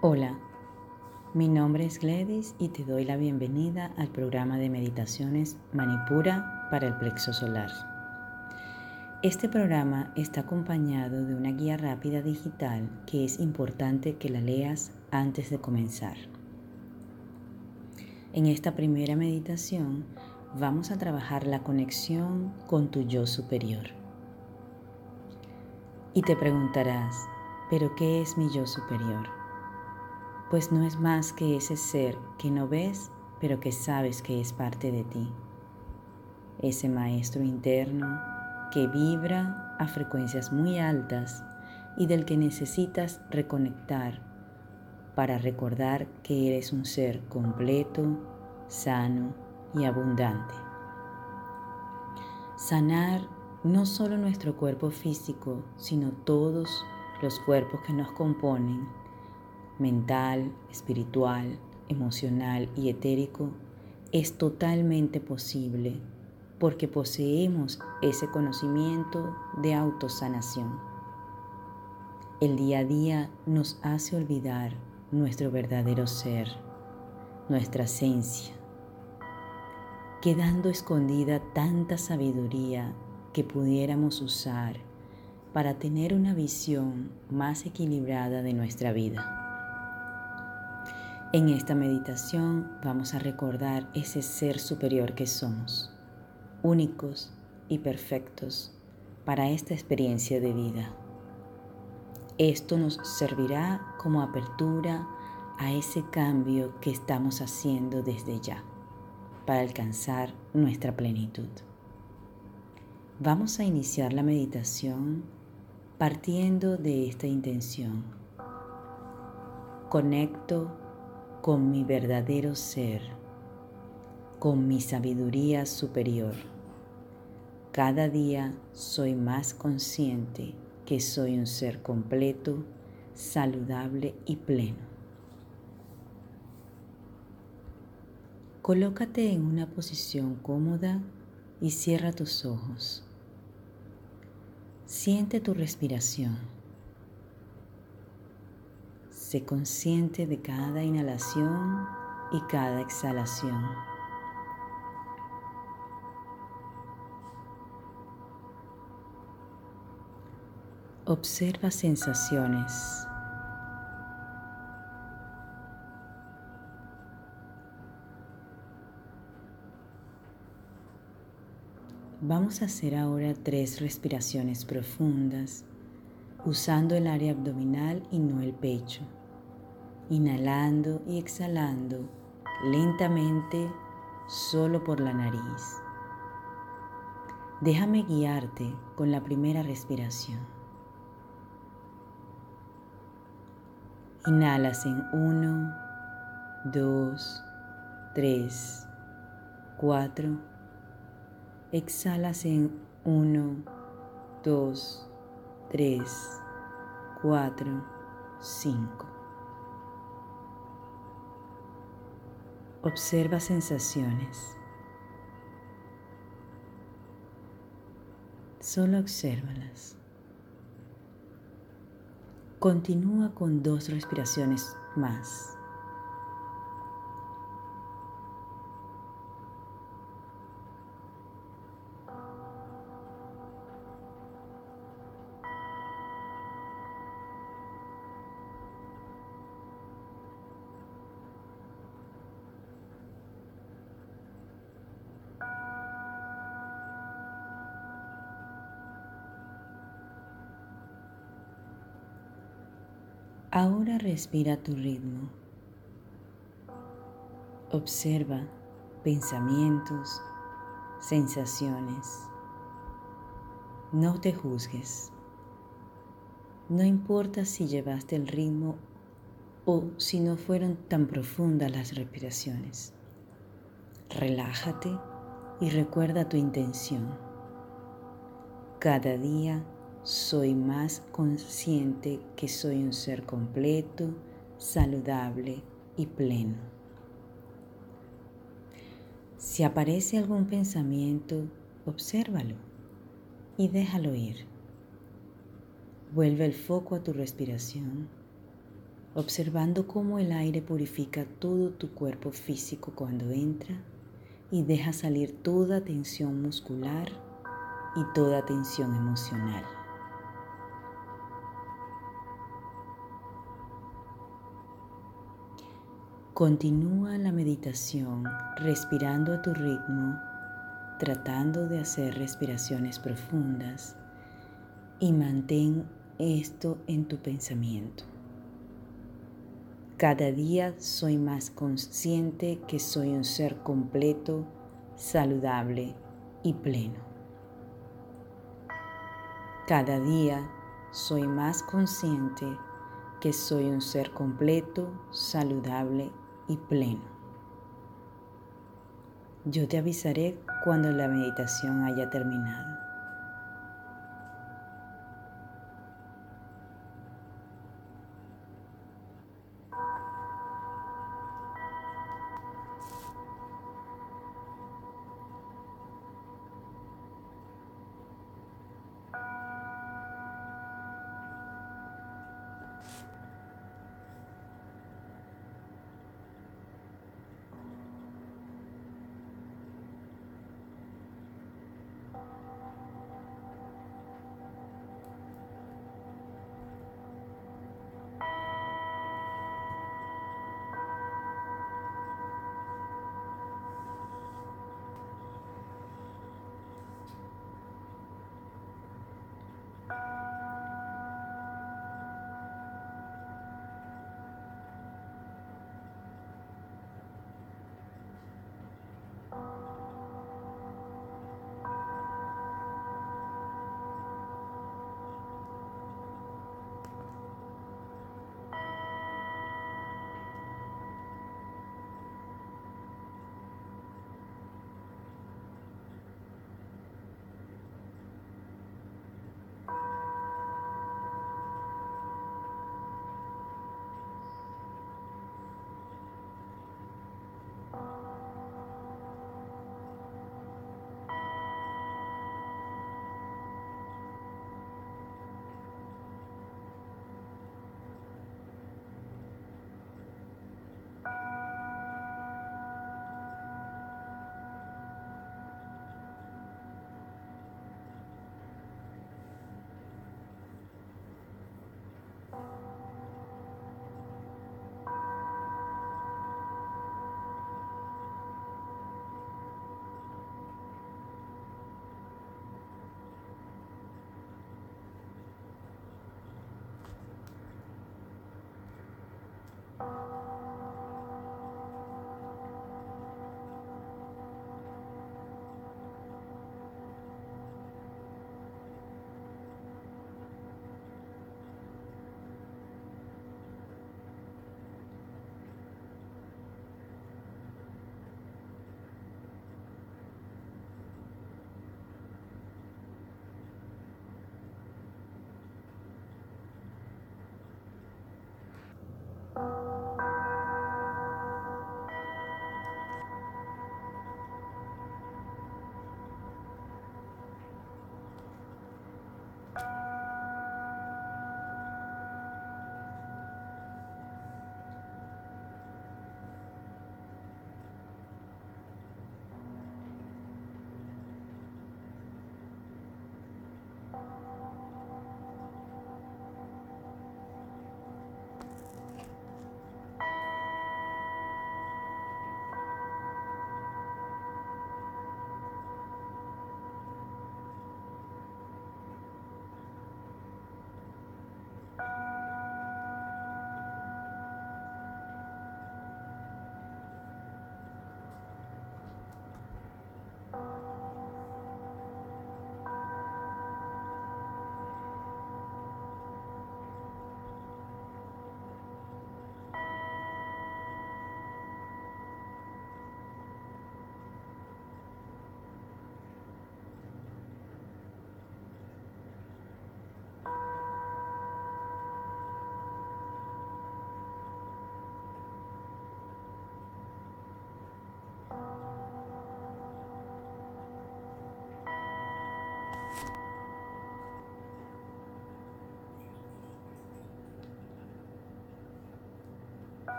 Hola, mi nombre es Gladys y te doy la bienvenida al programa de meditaciones Manipura para el plexo solar. Este programa está acompañado de una guía rápida digital que es importante que la leas antes de comenzar. En esta primera meditación vamos a trabajar la conexión con tu yo superior. Y te preguntarás, ¿pero qué es mi yo superior? Pues no es más que ese ser que no ves, pero que sabes que es parte de ti. Ese maestro interno que vibra a frecuencias muy altas y del que necesitas reconectar para recordar que eres un ser completo, sano y abundante. Sanar no solo nuestro cuerpo físico, sino todos los cuerpos que nos componen, mental, espiritual, emocional y etérico, es totalmente posible porque poseemos ese conocimiento de autosanación. El día a día nos hace olvidar nuestro verdadero ser, nuestra esencia, quedando escondida tanta sabiduría que pudiéramos usar para tener una visión más equilibrada de nuestra vida. En esta meditación vamos a recordar ese ser superior que somos, únicos y perfectos para esta experiencia de vida. Esto nos servirá como apertura a ese cambio que estamos haciendo desde ya para alcanzar nuestra plenitud. Vamos a iniciar la meditación partiendo de esta intención. Conecto con mi verdadero ser, con mi sabiduría superior. Cada día soy más consciente que soy un ser completo, saludable y pleno. Colócate en una posición cómoda y cierra tus ojos. Siente tu respiración. Sé consciente de cada inhalación y cada exhalación. Observa sensaciones. Vamos a hacer ahora 3 respiraciones profundas, usando el área abdominal y no el pecho. Inhalando y exhalando lentamente solo por la nariz. Déjame guiarte con la primera respiración. Inhalas en 1, 2, 3, 4. Exhalas en 1, 2, 3, 4, 5. Observa sensaciones. Solo obsérvalas. Continúa con 2 respiraciones más. Ahora respira a tu ritmo. Observa pensamientos, sensaciones. No te juzgues. No importa si llevaste el ritmo o si no fueron tan profundas las respiraciones. Relájate y recuerda tu intención. Cada día soy más consciente que soy un ser completo, saludable y pleno. Si aparece algún pensamiento, obsérvalo y déjalo ir. Vuelve el foco a tu respiración observando cómo el aire purifica todo tu cuerpo físico cuando entra y deja salir toda tensión muscular y toda tensión emocional. Continúa la meditación respirando a tu ritmo, tratando de hacer respiraciones profundas y mantén esto en tu pensamiento. Cada día soy más consciente que soy un ser completo, saludable y pleno. Cada día soy más consciente que soy un ser completo, saludable y pleno. Yo te avisaré cuando la meditación haya terminado.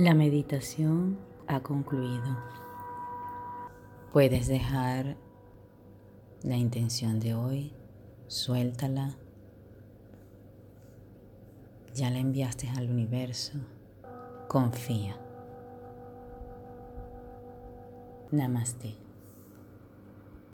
La meditación ha concluido. Puedes dejar la intención de hoy, suéltala. Ya la enviaste al universo. Confía. Namaste.